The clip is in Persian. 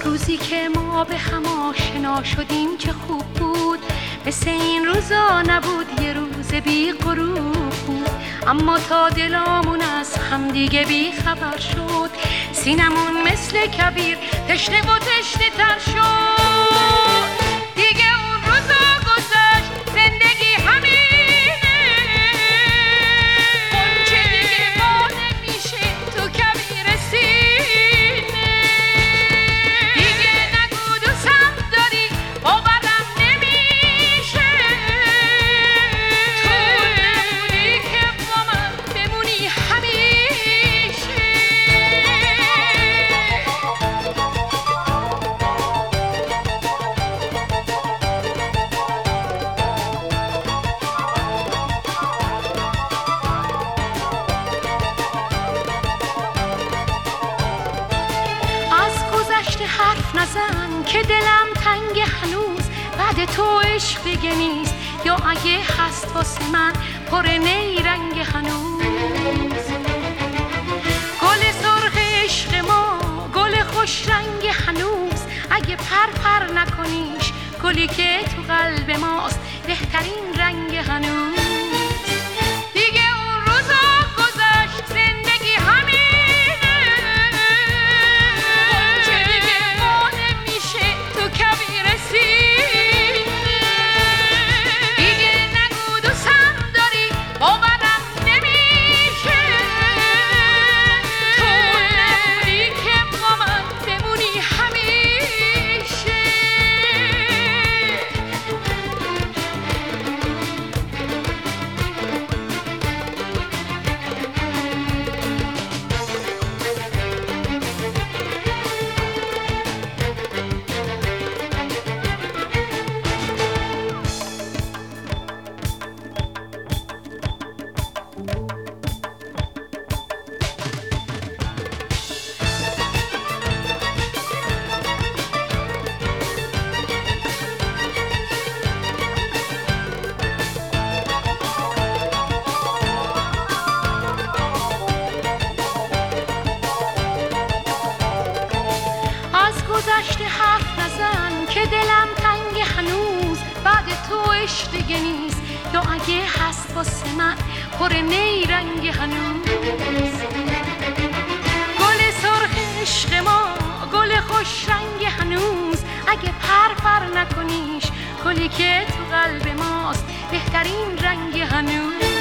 روزی که ما به هم آشنا شدیم چه خوب بود، مثل این روزا نبود، یه روز بی غروب بود. اما تا دلامون از هم دیگه بی خبر شد، سینمون مثل کبیر تشنه و تشنه تر شد. دیگه اون روزا گذشت، زندگی همینه، غنچه دیگه وا نمیشه تو کبیر سینه. دیگه نگو دوستم داری، باورم نمیشه، تو نمونی که با من بمونی همیشه. حرف نزن که دلم تنگ هنوز، بعد تو عشق نیست، یا اگه هست واسه من پر نیرنگ هنوز. گل سرخ عشق ما، گل خوش رنگ هنوز، اگه پر نکنیش، گلی که تو قلب ماست بهترین رنگ هنوز. گذشته حرف نزن که دلم تنگ هنوز، بعد تو عشق دیگه نیست، یا اگه هست واسه من پر نیرنگ هنوز. گل سرخ عشق ما، گل خوش رنگ هنوز، اگه پر نکنیش، گلی که تو قلب ماست بهترین رنگ هنوز.